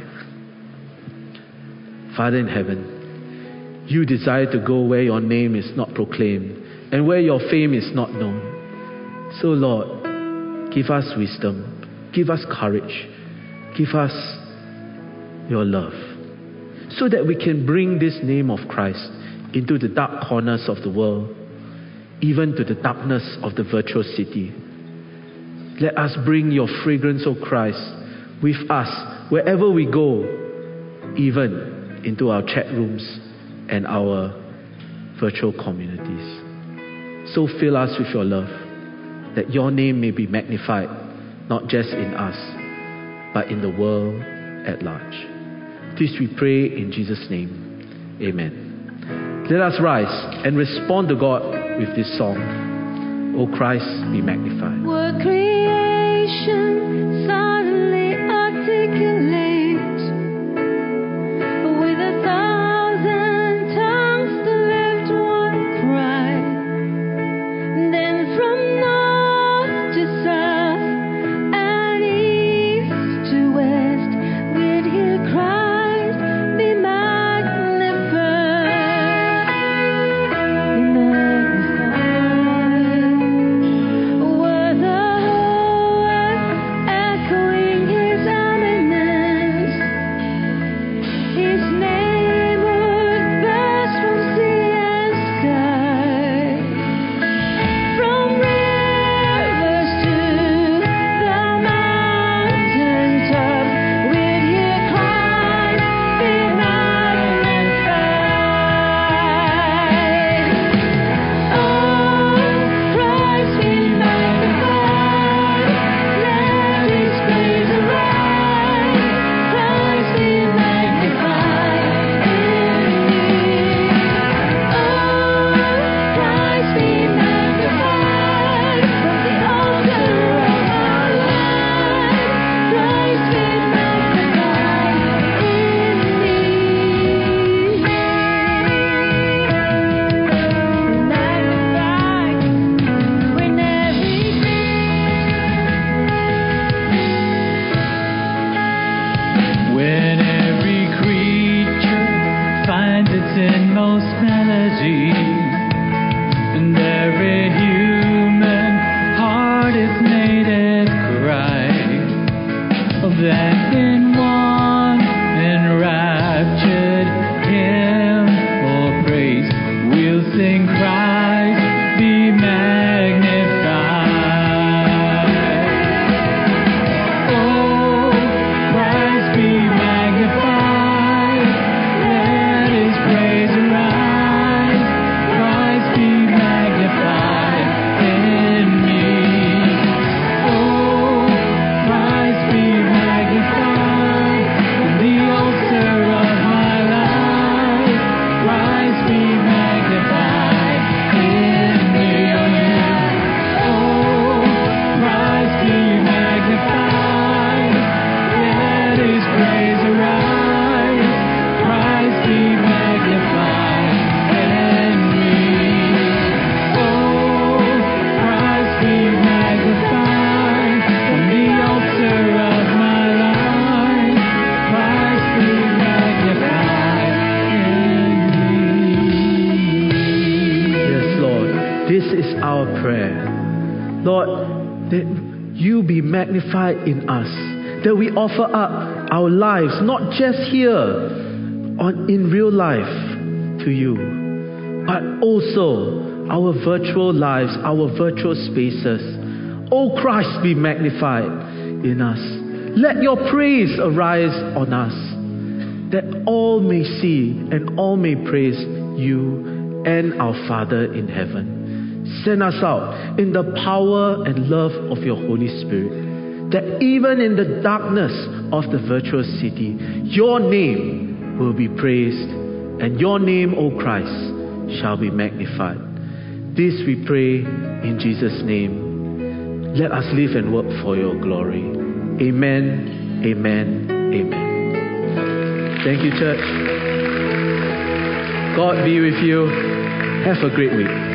[SPEAKER 1] Father in heaven, you desire to go where your name is not proclaimed and where your fame is not known. So Lord, give us wisdom, give us courage, give us your love, so that we can bring this name of Christ into the dark corners of the world, even to the darkness of the virtual city. Let us bring your fragrance, O Christ, with us wherever we go, even into our chat rooms and our virtual communities. So fill us with your love, that your name may be magnified, not just in us, but in the world at large. This we pray in Jesus' name. Amen. Let us rise and respond to God with this song. O Christ, be magnified.
[SPEAKER 2] Word creation suddenly articulate with a thousand tongues to lift one cry. Then from north to south and east to west, we'd hear Christ be magnified, be magnified. Were the whole earth
[SPEAKER 3] sing Christ be magnified. Oh, Christ be magnified. Let his praise arise. Christ be magnified in me. Oh, Christ be magnified in the altar of my life. Christ be magnified in me. Oh, Christ be magnified. Let his praise arise. Christ be magnified in me. Oh, Christ be magnified on the altar of my life. Christ be magnified in me.
[SPEAKER 1] Yes, Lord. This is our prayer. Lord, that you be magnified in us. That we offer up our lives, not just here on in real life to you, but also our virtual lives, our virtual spaces. Oh, Christ be magnified in us. Let your praise arise on us, that all may see and all may praise you and our Father in heaven. Send us out in the power and love of your Holy Spirit, that even in the darkness of the virtual city, your name will be praised, and your name, O Christ, shall be magnified. This we pray in Jesus' name. Let us live and work for your glory. Amen, amen, amen. Thank you, church. God be with you. Have a great week.